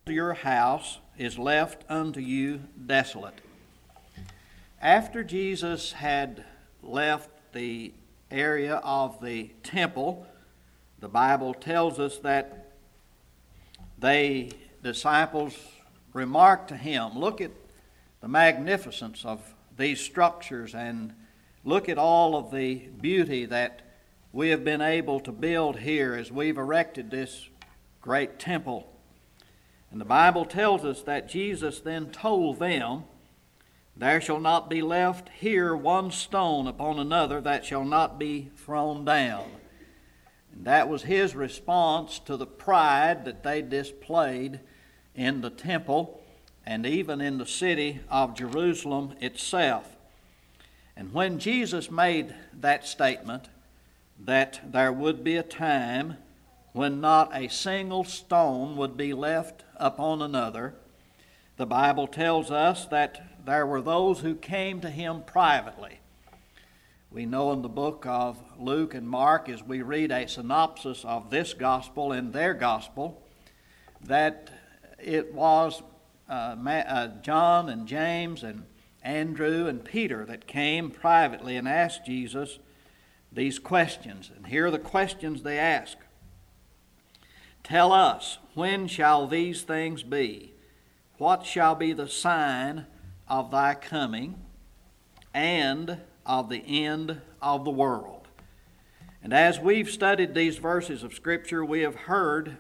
your house is left unto you desolate. After Jesus had left the area of the temple, the Bible tells us that the disciples remarked to him, look at the magnificence of these structures and look at all of the beauty that we have been able to build here as we've erected this great temple. And the Bible tells us that Jesus then told them, there shall not be left here one stone upon another that shall not be thrown down. And that was his response to the pride that they displayed in the temple and even in the city of Jerusalem itself. And when Jesus made that statement that there would be a time when not a single stone would be left upon another, the Bible tells us that there were those who came to him privately. We know in the book of Luke and Mark, as we read a synopsis of this gospel and their gospel, that it was John and James and Andrew and Peter that came privately and asked Jesus these questions. And here are the questions they ask. Tell us, when shall these things be? What shall be the sign of thy coming and of the end of the world? And as we've studied these verses of Scripture, we have heard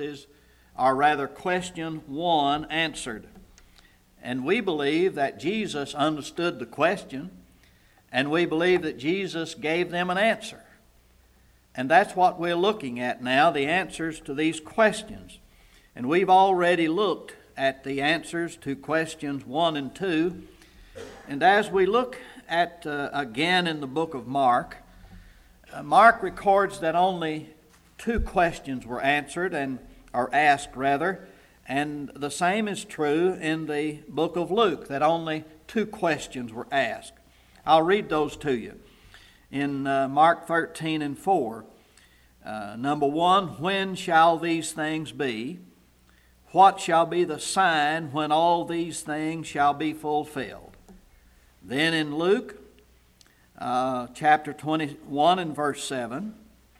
question 1 answered. And we believe that Jesus understood the question, and we believe that Jesus gave them an answer. And that's what we're looking at now, the answers to these questions. And we've already looked at the answers to questions 1 and 2. And as we look at, again in the book of Mark, Mark records that only 2 questions were answered, or asked rather, and the same is true in the book of Luke, that only 2 questions were asked. I'll read those to you. In Mark 13 and 4, number 1, when shall these things be? What shall be the sign when all these things shall be fulfilled? Then in Luke chapter 21 and verse 7,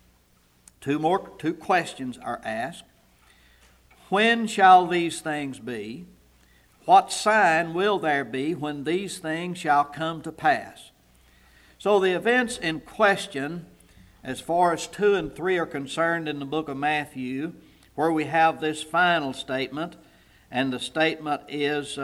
2 questions are asked. When shall these things be? What sign will there be when these things shall come to pass? So the events in question, as far as 2 and 3 are concerned in the book of Matthew, where we have this final statement, and the statement is,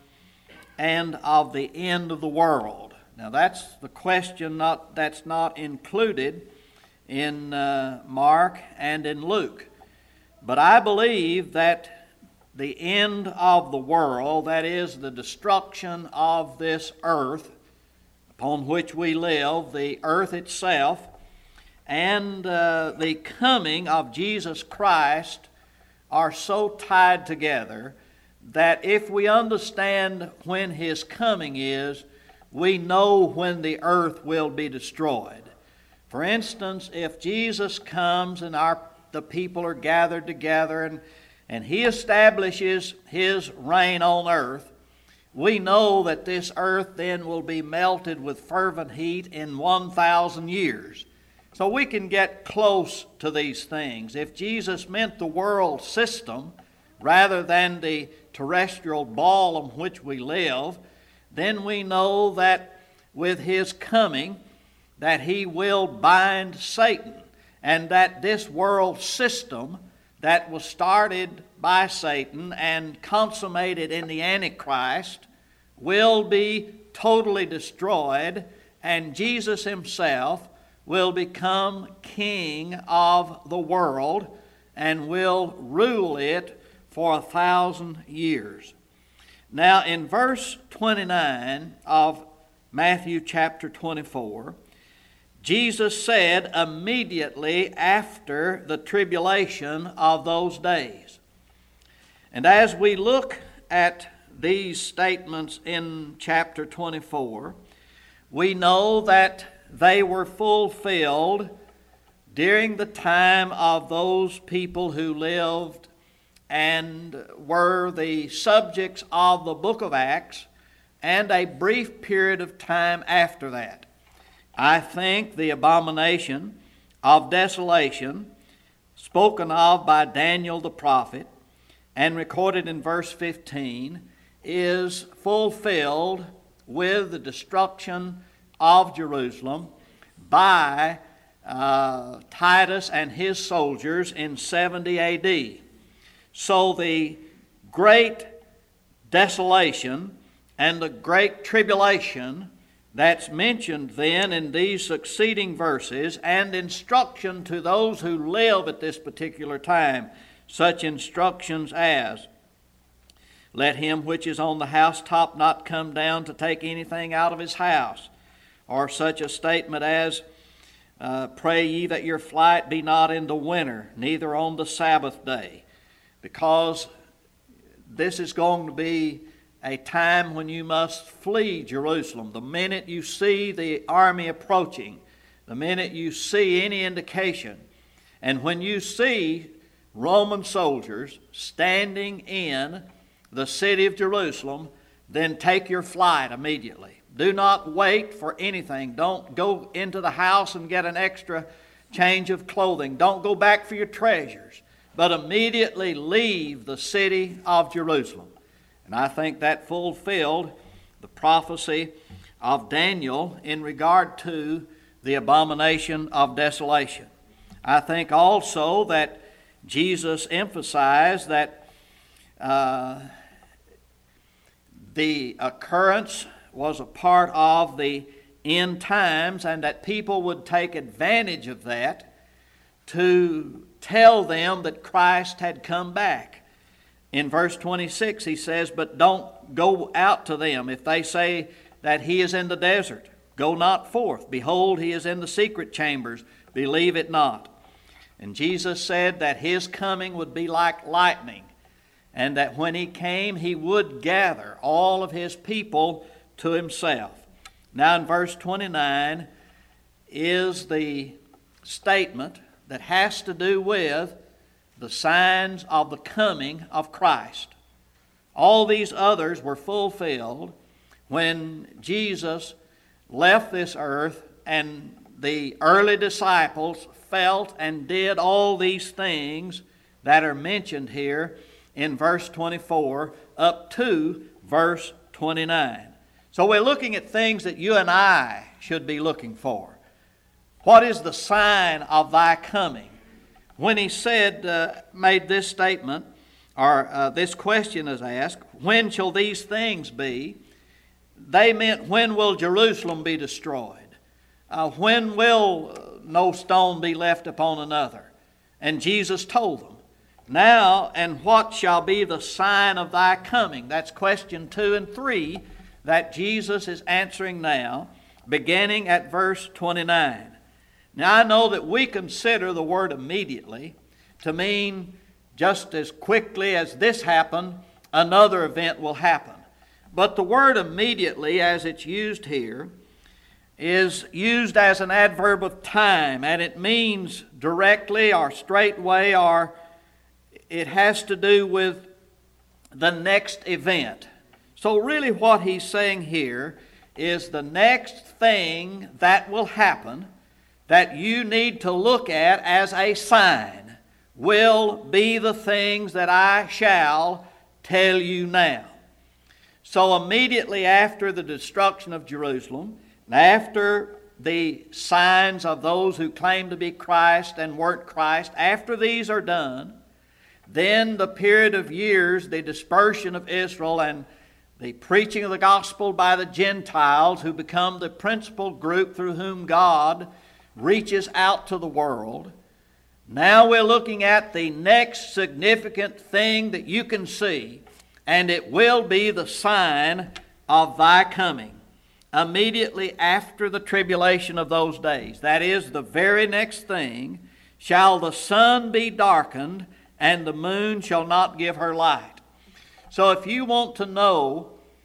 and of the end of the world. Now that's the question that's not included in Mark and in Luke. But I believe that the end of the world, that is the destruction of this earth upon which we live, the earth itself, and the coming of Jesus Christ are so tied together that if we understand when his coming is, we know when the earth will be destroyed. For instance, if Jesus comes and the people are gathered together and he establishes his reign on earth, we know that this earth then will be melted with fervent heat in 1,000 years. So we can get close to these things. If Jesus meant the world system rather than the terrestrial ball on which we live, then we know that with his coming that he will bind Satan, and that this world system that was started by Satan and consummated in the Antichrist will be totally destroyed, and Jesus himself will become king of the world and will rule it for 1,000 years. Now in verse 29 of Matthew chapter 24, Jesus said immediately after the tribulation of those days. And as we look at these statements in chapter 24, we know that they were fulfilled during the time of those people who lived and were the subjects of the book of Acts and a brief period of time after that. I think the abomination of desolation spoken of by Daniel the prophet and recorded in verse 15 is fulfilled with the destruction of Jerusalem by Titus and his soldiers in 70 A.D. So the great desolation and the great tribulation that's mentioned then in these succeeding verses, and instruction to those who live at this particular time, such instructions as, let him which is on the housetop not come down to take anything out of his house, or such a statement as, pray ye that your flight be not in the winter, neither on the Sabbath day, because this is going to be a time when you must flee Jerusalem. The minute you see the army approaching, the minute you see any indication, and when you see Roman soldiers standing in the city of Jerusalem, then take your flight immediately. Do not wait for anything. Don't go into the house and get an extra change of clothing. Don't go back for your treasures, but immediately leave the city of Jerusalem. And I think that fulfilled the prophecy of Daniel in regard to the abomination of desolation. I think also that Jesus emphasized that the occurrence was a part of the end times, and that people would take advantage of that to tell them that Christ had come back. In verse 26 he says, but don't go out to them. If they say that he is in the desert, go not forth. Behold, he is in the secret chambers. Believe it not. And Jesus said that his coming would be like lightning, and that when he came, he would gather all of his people to himself. Now in verse 29 is the statement that has to do with the signs of the coming of Christ. All these others were fulfilled when Jesus left this earth, and the early disciples felt and did all these things that are mentioned here in verse 24 up to verse 29. So we're looking at things that you and I should be looking for. What is the sign of thy coming? When he said, made this statement, or this question is asked, when shall these things be? They meant, when will Jerusalem be destroyed? When will no stone be left upon another? And Jesus told them, now, and what shall be the sign of thy coming? That's question 2 and 3 that Jesus is answering now, beginning at verse 29. Now I know that we consider the word immediately to mean just as quickly as this happened, another event will happen. But the word immediately, as it's used here, is used as an adverb of time, and it means directly or straightway, or it has to do with the next event. So really what he's saying here is the next thing that will happen that you need to look at as a sign will be the things that I shall tell you now. So immediately after the destruction of Jerusalem, and after the signs of those who claim to be Christ and weren't Christ, after these are done, then the period of years, the dispersion of Israel and the preaching of the gospel by the Gentiles, who become the principal group through whom God reaches out to the world. Now we're looking at the next significant thing that you can see, and it will be the sign of thy coming. Immediately after the tribulation of those days, that is, the very next thing, shall the sun be darkened, and the moon shall not give her light. So if you want to know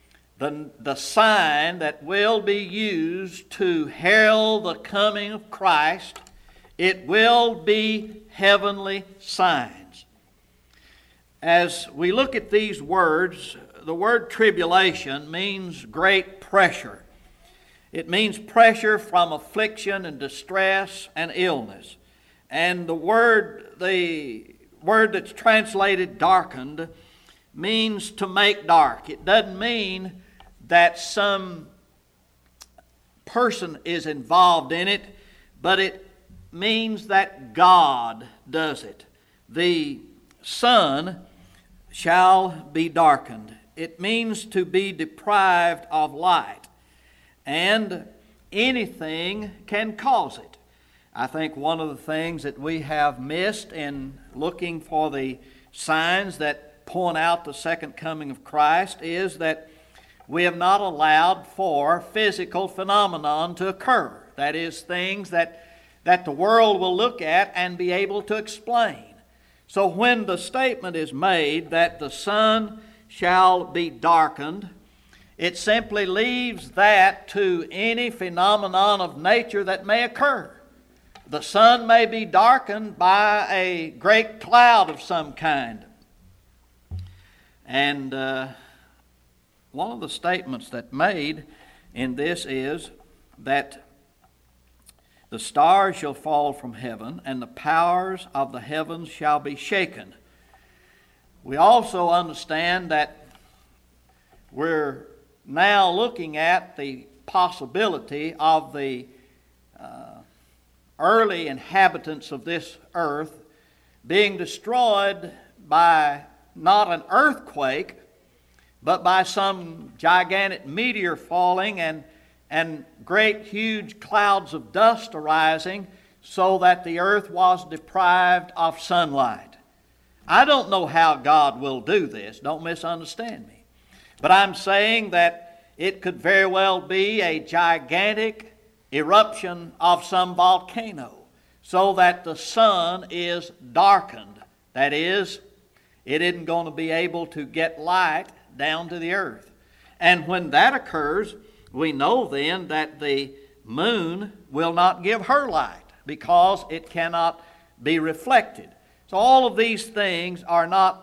the sign that will be used to herald the coming of Christ, it will be heavenly signs. as we look at these words, the word tribulation means great pressure. It means pressure from affliction and distress and illness. And the word that's translated darkened means to make dark. It doesn't mean that some person is involved in it, but it means that God does it. The sun shall be darkened. It means to be deprived of light. And anything can cause it. I think one of the things that we have missed in looking for the signs that point out the second coming of Christ is that we have not allowed for physical phenomenon to occur. That is, things that the world will look at and be able to explain. So when the statement is made that the sun shall be darkened, it simply leaves that to any phenomenon of nature that may occur. The sun may be darkened by a great cloud of some kind. And one of the statements that's made in this is that the stars shall fall from heaven, and the powers of the heavens shall be shaken. We also understand that we're now looking at the possibility of the early inhabitants of this earth being destroyed by not an earthquake, but by some gigantic meteor falling and great huge clouds of dust arising, so that the earth was deprived of sunlight. I don't know how God will do this, don't misunderstand me. But I'm saying that it could very well be a gigantic eruption of some volcano, so that the sun is darkened. That is, it isn't going to be able to get light down to the earth. And when that occurs, we know then that the moon will not give her light because it cannot be reflected. So all of these things are not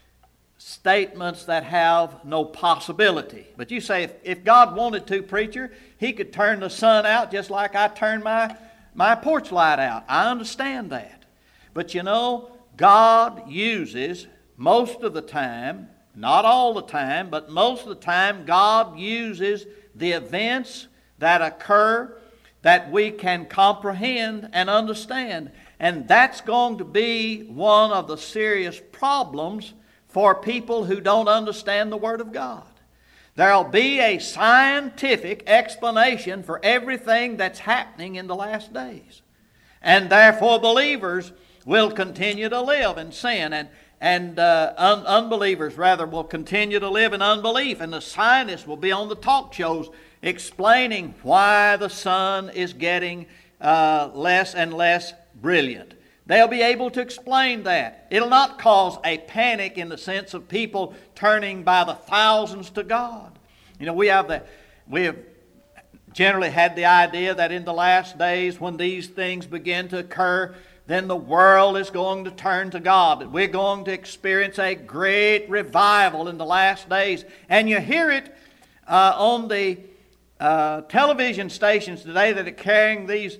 statements that have no possibility. But you say, if God wanted to, preacher, He could turn the sun out just like I turned my porch light out. I understand that. But you know, God uses most of the time, not all the time, but most of the time, God uses the events that occur that we can comprehend and understand. And that's going to be one of the serious problems for people who don't understand the Word of God. There'll be a scientific explanation for everything that's happening in the last days. And therefore believers will continue to live in sin, and unbelievers rather will continue to live in unbelief. And the scientists will be on the talk shows explaining why the sun is getting less and less brilliant. They'll be able to explain that. It'll not cause a panic in the sense of people turning by the thousands to God. You know, we have generally had the idea that in the last days when these things begin to occur, then the world is going to turn to God. That we're going to experience a great revival in the last days. And you hear it on the television stations today that are carrying these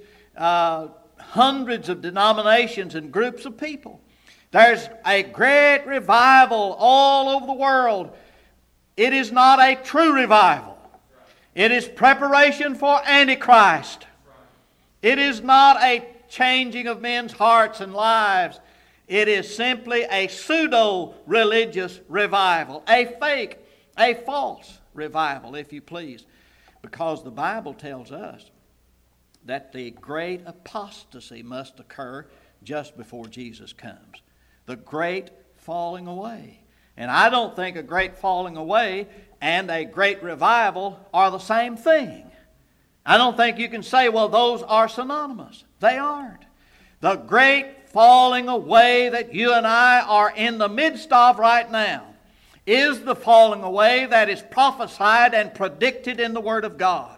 hundreds of denominations and groups of people. There's a great revival all over the world. It is not a true revival. It is preparation for Antichrist. It is not a changing of men's hearts and lives. It is simply a pseudo-religious revival, a fake, a false revival, if you please, because the Bible tells us that the great apostasy must occur just before Jesus comes. The great falling away. And I don't think a great falling away and a great revival are the same thing. I don't think you can say, well, those are synonymous. They aren't. The great falling away that you and I are in the midst of right now is the falling away that is prophesied and predicted in the Word of God.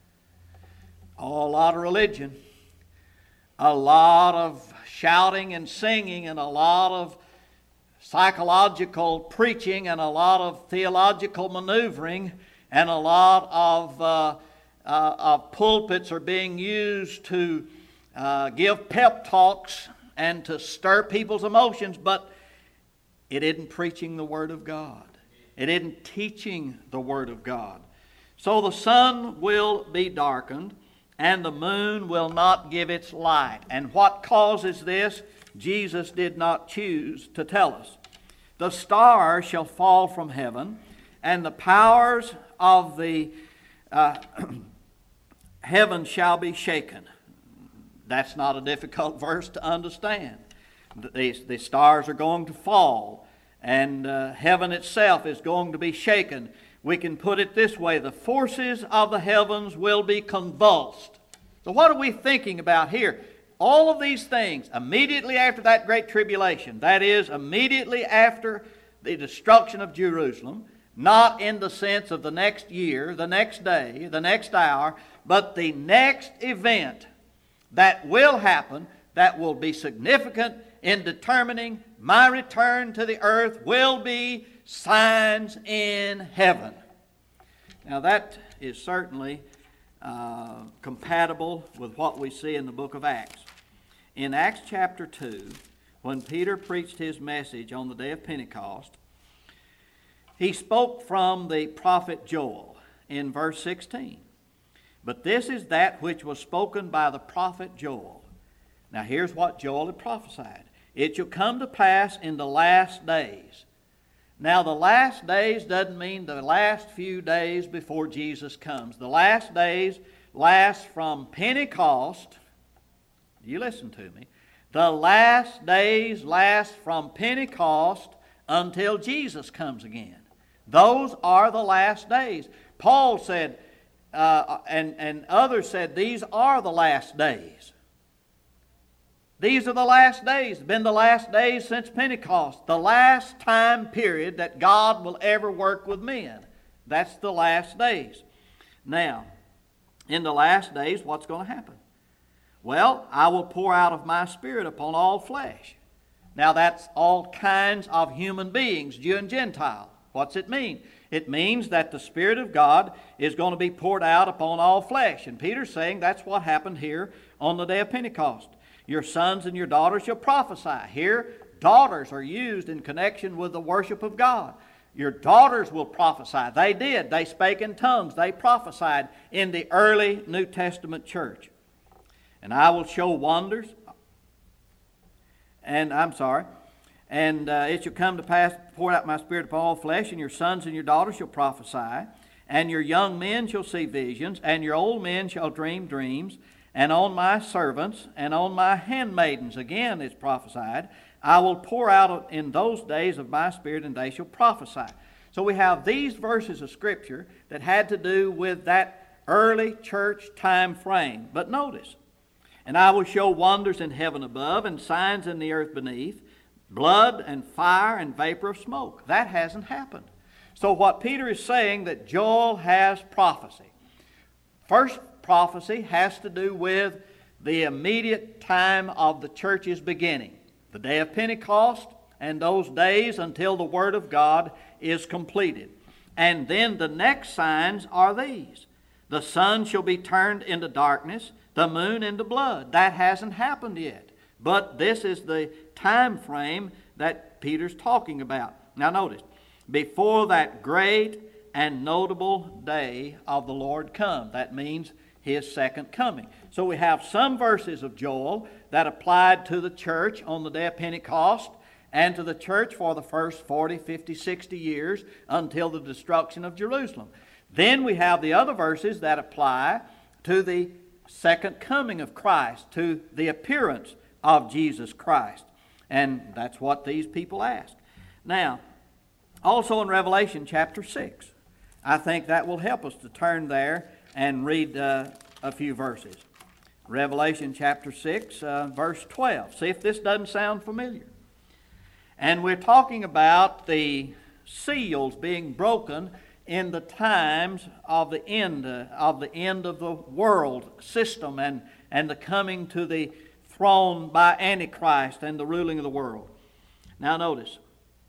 Oh, a lot of religion, a lot of shouting and singing, and a lot of psychological preaching and a lot of theological maneuvering, and a lot of pulpits are being used to give pep talks and to stir people's emotions, but it isn't preaching the Word of God. It isn't teaching the Word of God. So the sun will be darkened, and the moon will not give its light. And what causes this, Jesus did not choose to tell us. The stars shall fall from heaven, and the powers of the heaven shall be shaken. That's not a difficult verse to understand. The stars are going to fall, and heaven itself is going to be shaken. We can put it this way: the forces of the heavens will be convulsed. So what are we thinking about here? All of these things immediately after that great tribulation, that is, immediately after the destruction of Jerusalem, not in the sense of the next year, the next day, the next hour, but the next event that will happen, that will be significant in determining my return to the earth, will be signs in heaven. Now that is certainly compatible with what we see in the book of Acts. In Acts chapter 2, when Peter preached his message on the day of Pentecost, he spoke from the prophet Joel in verse 16. But this is that which was spoken by the prophet Joel. Now here's what Joel had prophesied. It shall come to pass in the last days. Now the last days doesn't mean the last few days before Jesus comes. The last days last from Pentecost. You listen to me. The last days last from Pentecost until Jesus comes again. Those are the last days. Paul said, and others said, these are the last days. These are the last days. It's been the last days since Pentecost. The last time period that God will ever work with men. That's the last days. Now, in the last days, what's going to happen? Well, I will pour out of my Spirit upon all flesh. Now, that's all kinds of human beings, Jew and Gentile. What's it mean? It means that the Spirit of God is going to be poured out upon all flesh. And Peter's saying that's what happened here on the day of Pentecost. Your sons and your daughters shall prophesy. Here, daughters are used in connection with the worship of God. Your daughters will prophesy. They did. They spake in tongues. They prophesied in the early New Testament church. And I will show wonders. And it shall come to pass, pour out my Spirit upon all flesh, and your sons and your daughters shall prophesy, and your young men shall see visions, and your old men shall dream dreams. And on my servants and on my handmaidens, again it's prophesied, I will pour out in those days of my Spirit, and they shall prophesy. So we have these verses of Scripture that had to do with that early church time frame. But notice, and I will show wonders in heaven above and signs in the earth beneath, blood and fire and vapor of smoke. That hasn't happened. So what Peter is saying, that Joel has prophecy. First prophecy has to do with the immediate time of the church's beginning, the day of Pentecost, and those days until the Word of God is completed. And then the next signs are these. The sun shall be turned into darkness, the moon into blood. That hasn't happened yet. But this is the time frame that Peter's talking about. Now notice, before that great and notable day of the Lord come. That means His second coming. So we have some verses of Joel that applied to the church on the day of Pentecost and to the church for the first 40, 50, 60 years until the destruction of Jerusalem. Then we have the other verses that apply to the second coming of Christ, to the appearance of Jesus Christ. And that's what these people ask. Now, also in Revelation chapter 6, I think that will help us to turn there and read a few verses. Revelation chapter 6, verse 12. See if this doesn't sound familiar. And we're talking about the seals being broken in the times of the end of the world system and the coming to the throne by Antichrist and the ruling of the world. Now notice,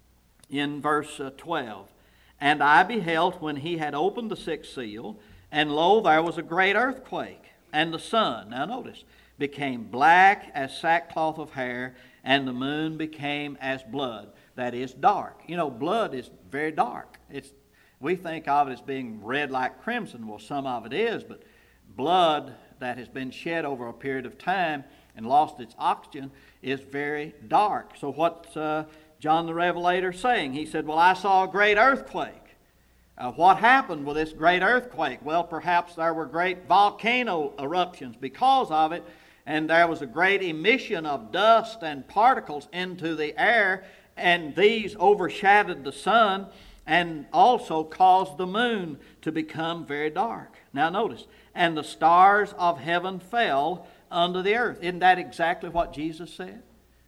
in verse 12. And I beheld when he had opened the sixth seal, and lo, there was a great earthquake, and the sun, now notice, became black as sackcloth of hair, and the moon became as blood. That is dark. You know, blood is very dark. We think of it as being red like crimson. Well, some of it is, but blood that has been shed over a period of time and lost its oxygen is very dark. So what's John the Revelator saying? He said, well, I saw a great earthquake. What happened with this great earthquake? Well, perhaps there were great volcano eruptions because of it, and there was a great emission of dust and particles into the air, and these overshadowed the sun and also caused the moon to become very dark. Now notice, and the stars of heaven fell unto the earth. Isn't that exactly what Jesus said?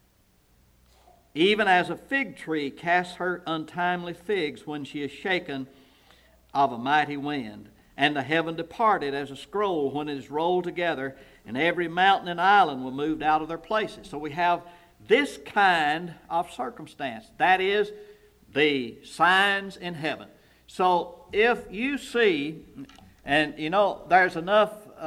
Even as a fig tree casts her untimely figs when she is shaken of a mighty wind. And the heaven departed as a scroll when it is rolled together, and every mountain and island were moved out of their places. So we have this kind of circumstance. That is the signs in heaven. So if you see, and you know, there's enough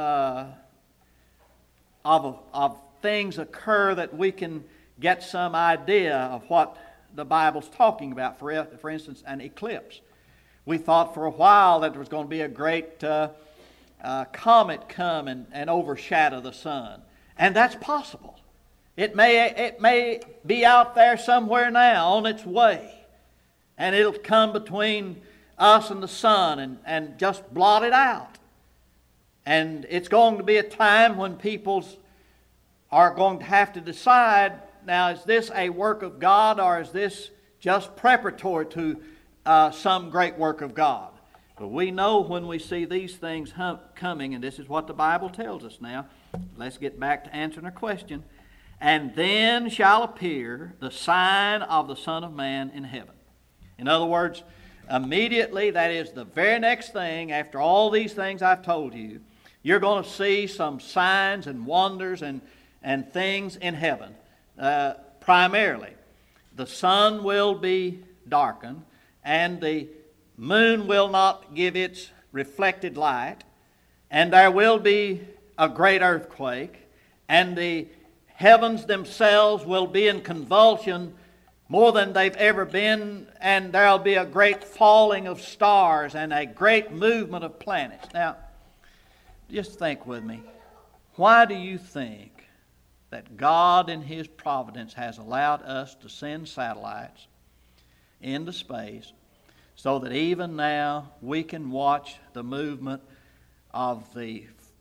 of things occur that we can get some idea of what the Bible's talking about. For instance, an eclipse. We thought for a while that there was going to be a great comet come and overshadow the sun. And that's possible. It may be out there somewhere now on its way. And it'll come between us and the sun and just blot it out. And it's going to be a time when people are going to have to decide, now is this a work of God or is this just preparatory to some great work of God? But we know when we see these things coming, and this is what the Bible tells us now. Let's get back to answering our question. And then shall appear the sign of the Son of Man in heaven. In other words, immediately, that is the very next thing, after all these things I've told you, you're going to see some signs and wonders and things in heaven. Primarily, the sun will be darkened, and the moon will not give its reflected light, and there will be a great earthquake, and the heavens themselves will be in convulsion more than they've ever been, and there'll be a great falling of stars and a great movement of planets. Now, just think with me. Why do you think that God in His providence has allowed us to send satellites into space so that even now we can watch the movement of the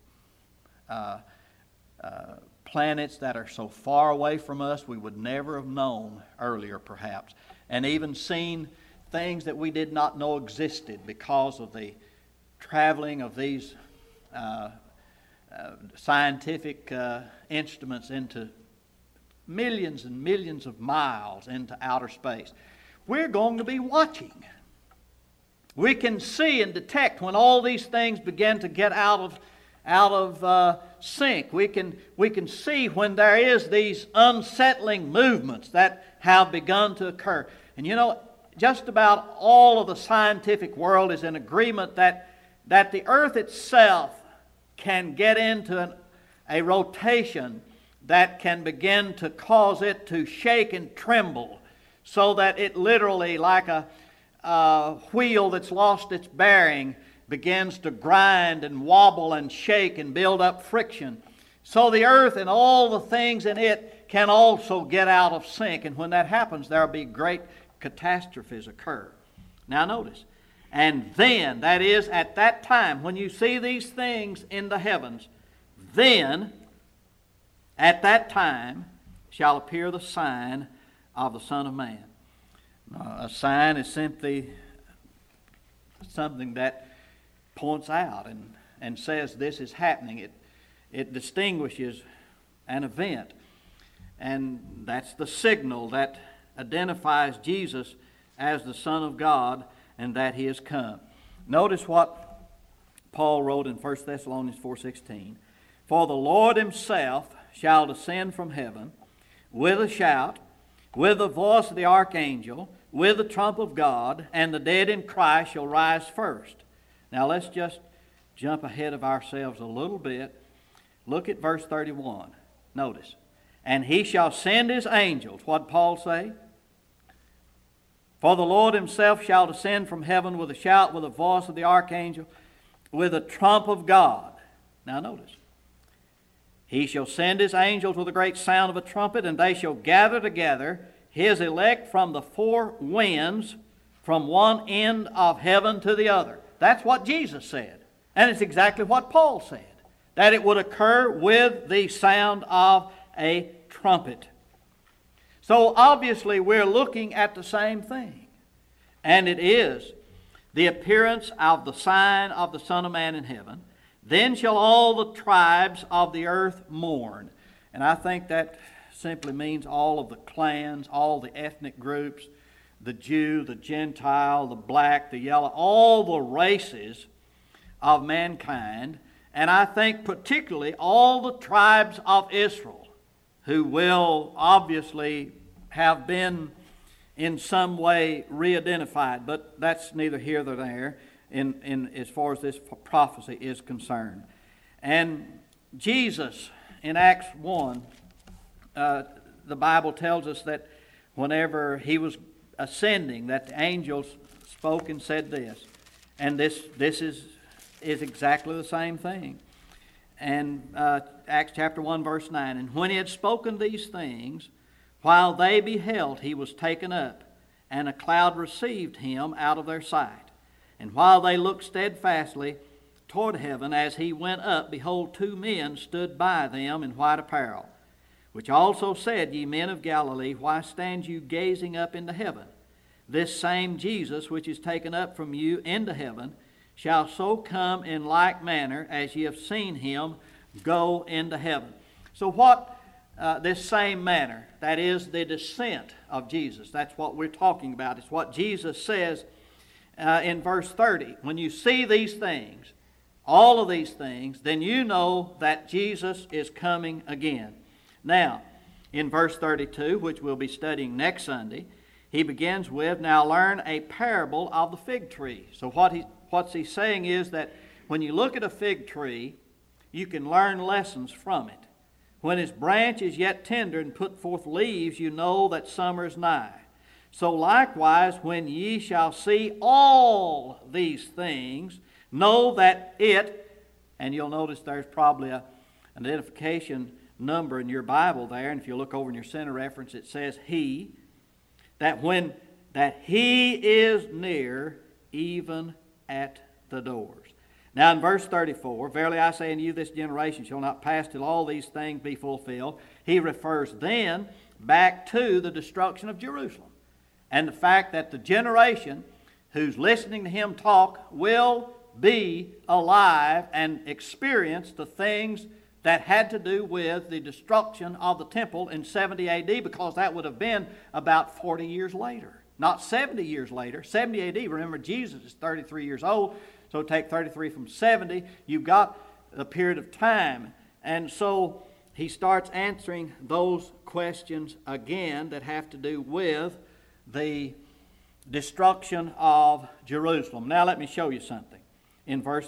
planets that are so far away from us we would never have known earlier perhaps, and even seen things that we did not know existed because of the traveling of these scientific instruments into millions and millions of miles into outer space. We're going to be watching. We can see and detect when all these things begin to get out of sync. We can see when there is these unsettling movements that have begun to occur. And you know, just about all of the scientific world is in agreement that the earth itself can get into a rotation that can begin to cause it to shake and tremble, so that it literally, like a wheel that's lost its bearing, begins to grind and wobble and shake and build up friction. So the earth and all the things in it can also get out of sync. And when that happens, there will be great catastrophes occur. Now notice, and then, that is at that time, when you see these things in the heavens, then at that time shall appear the sign of the Son of Man. A sign is simply something that points out and says this is happening. It distinguishes an event. And that's the signal that identifies Jesus as the Son of God and that He has come. Notice what Paul wrote in 1 Thessalonians 4:16. For the Lord Himself shall descend from heaven with a shout, with the voice of the archangel, with the trump of God, and the dead in Christ shall rise first. Now let's just jump ahead of ourselves a little bit. Look at verse 31. Notice. And he shall send his angels. What did Paul say? For the Lord himself shall descend from heaven with a shout, with the voice of the archangel, with the trump of God. Now notice. He shall send his angels with a great sound of a trumpet, and they shall gather together his elect from the four winds, from one end of heaven to the other. That's what Jesus said. And it's exactly what Paul said. That it would occur with the sound of a trumpet. So obviously we're looking at the same thing. And it is the appearance of the sign of the Son of Man in heaven. Then shall all the tribes of the earth mourn. And I think that simply means all of the clans, all the ethnic groups, the Jew, the Gentile, the black, the yellow, all the races of mankind. And I think particularly all the tribes of Israel, who will obviously have been in some way re-identified. But that's neither here nor there in as far as this prophecy is concerned. And Jesus, in Acts 1, the Bible tells us that whenever he was ascending, that the angels spoke and said this. And this is exactly the same thing. And Acts chapter 1, verse 9. And when he had spoken these things, while they beheld, he was taken up, and a cloud received him out of their sight. And while they looked steadfastly toward heaven as he went up, behold, two men stood by them in white apparel, which also said, Ye men of Galilee, why stand you gazing up into heaven? This same Jesus, which is taken up from you into heaven, shall so come in like manner as ye have seen him go into heaven. So what this same manner, that is the descent of Jesus, that's what we're talking about. It's what Jesus says in verse 30. When you see these things, all of these things, then you know that Jesus is coming again. Now, in verse 32, which we'll be studying next Sunday, he begins with, Now learn a parable of the fig tree. So what's he saying is that when you look at a fig tree, you can learn lessons from it. When its branch is yet tender and put forth leaves, you know that summer is nigh. So likewise, when ye shall see all these things, know that it, and you'll notice there's probably an identification number in your Bible there, and if you look over in your center reference, it says he, that he is near, even at the doors. Now in verse 34, Verily I say unto you, this generation shall not pass till all these things be fulfilled. He refers then back to the destruction of Jerusalem, and the fact that the generation who's listening to him talk will be alive and experience the things that had to do with the destruction of the temple in 70 A.D., because that would have been about 40 years later. Not 70 years later. 70 A.D., remember Jesus is 33 years old, so take 33 from 70, you've got a period of time. And so he starts answering those questions again that have to do with the destruction of Jerusalem. Now let me show you something. In verse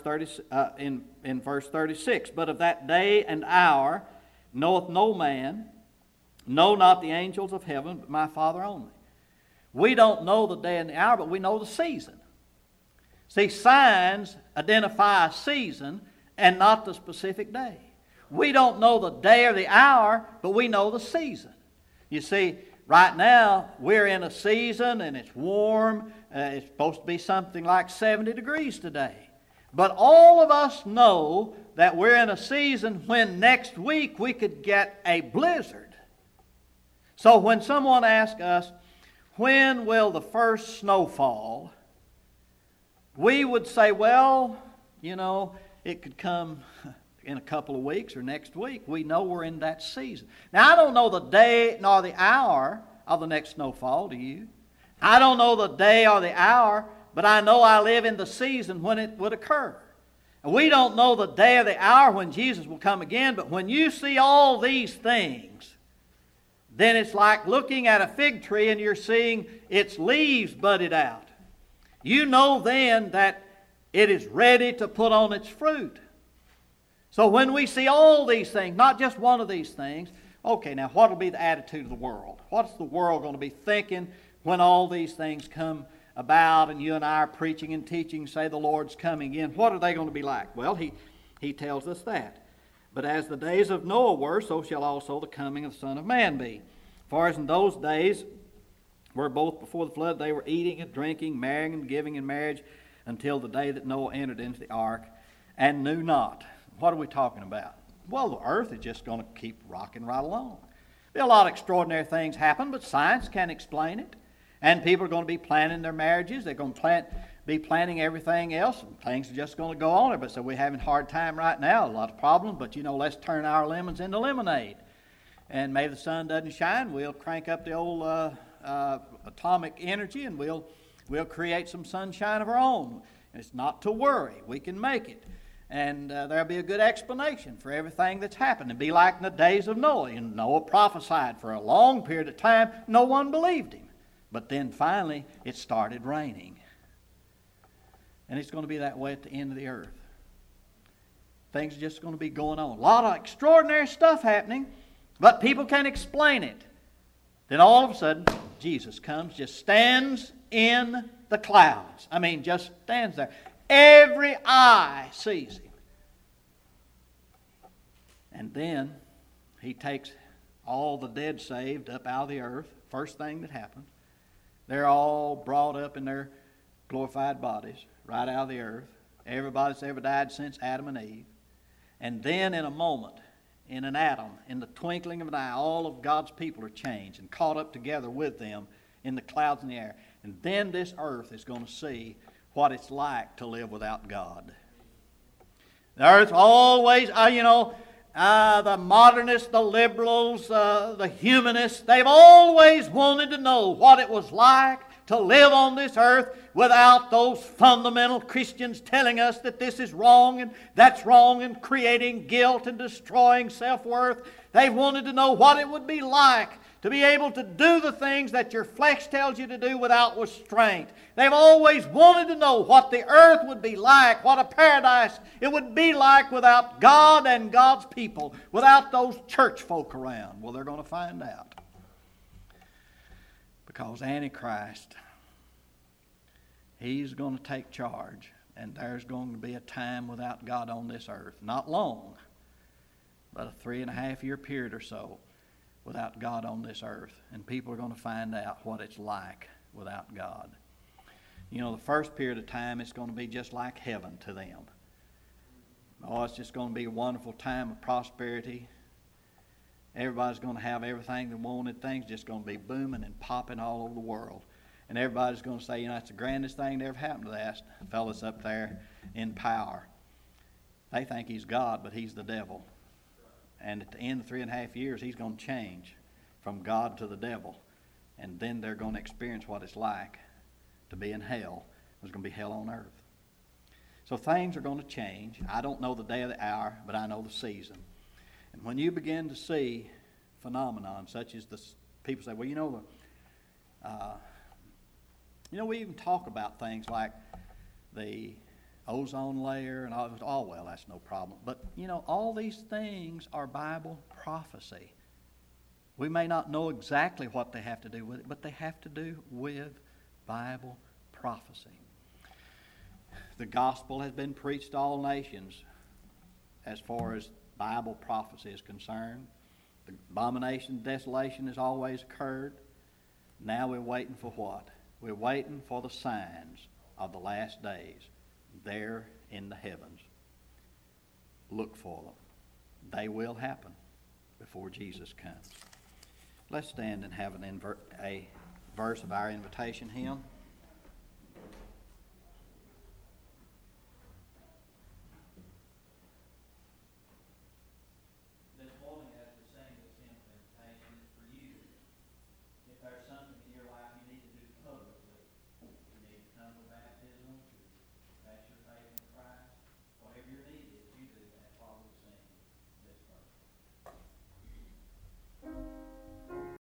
36, But of that day and hour knoweth no man, no, not the angels of heaven, but my Father only. We don't know the day and the hour, but we know the season. See, signs identify a season and not the specific day. We don't know the day or the hour, but we know the season. You see, right now we're in a season and it's warm. It's supposed to be something like 70 degrees today. But all of us know that we're in a season when next week we could get a blizzard. So when someone asks us, when will the first snow fall? We would say, well, it could come in a couple of weeks or next week. We know we're in that season. Now, I don't know the day nor the hour of the next snowfall, do you? I don't know the day or the hour, but I know I live in the season when it would occur. And we don't know the day or the hour when Jesus will come again, but when you see all these things, then it's like looking at a fig tree and you're seeing its leaves budded out. You know then that it is ready to put on its fruit. So when we see all these things, not just one of these things, okay, now what will be the attitude of the world? What's the world going to be thinking when all these things come about and you and I are preaching and teaching, say the Lord's coming in? What are they going to be like? Well, he tells us that. But as the days of Noah were, so shall also the coming of the Son of Man be. For as in those days were both before the flood, they were eating and drinking, marrying and giving in marriage, until the day that Noah entered into the ark and knew not. What are we talking about? Well, the earth is just going to keep rocking right along. There'll be a lot of extraordinary things happen, but science can't explain it. And people are going to be planning their marriages. They're going to be planning everything else. And things are just going to go on. But so we're having a hard time right now, a lot of problems. But, let's turn our lemons into lemonade. And maybe the sun doesn't shine, we'll crank up the old atomic energy and we'll create some sunshine of our own. And it's not to worry. We can make it. And there'll be a good explanation for everything that's happened. It'll be like in the days of Noah. Noah prophesied for a long period of time. No one believed him. But then finally it started raining. And it's going to be that way at the end of the earth. Things are just going to be going on. A lot of extraordinary stuff happening, but people can't explain it. Then all of a sudden, Jesus comes, just stands in the clouds. Just stands there. Every eye sees him. And then he takes all the dead saved up out of the earth. First thing that happens. They're all brought up in their glorified bodies right out of the earth. Everybody that's ever died since Adam and Eve. And then in a moment, in an atom, in the twinkling of an eye, all of God's people are changed and caught up together with them in the clouds in the air. And then this earth is going to see what it's like to live without God. The earth always, the modernists, the liberals, the humanists, they've always wanted to know what it was like to live on this earth without those fundamental Christians telling us that this is wrong and that's wrong and creating guilt and destroying self-worth. They've wanted to know what it would be like to be able to do the things that your flesh tells you to do without restraint. They've always wanted to know what the earth would be like, what a paradise it would be like without God and God's people, without those church folk around. Well, they're going to find out. Because Antichrist, he's going to take charge, and there's going to be a time without God on this earth. Not long, but a 3.5-year period or so without God on this earth. And people are going to find out what it's like without God. The first period of time, it's going to be just like heaven to them. Oh, it's just going to be a wonderful time of prosperity. Everybody's going to have everything they wanted. Things just going to be booming and popping all over the world. And everybody's going to say, that's the grandest thing that ever happened to that fella's up there in power. They think he's God, but he's the devil. And at the end of 3.5 years, he's going to change from God to the devil. And then they're going to experience what it's like to be in hell. There's going to be hell on earth. So things are going to change. I don't know the day or the hour, but I know the season. And when you begin to see phenomenon such as the people say, well, we even talk about things like the ozone layer and all, well, that's no problem. But, all these things are Bible prophecy. We may not know exactly what they have to do with it, but they have to do with Bible prophecy. The gospel has been preached to all nations as far as Bible prophecy is concerned. The abomination, desolation has always occurred. Now we're waiting for what? We're waiting for the signs of the last days there in the heavens. Look for them. They will happen before Jesus comes. Let's stand and have a verse of our invitation hymn.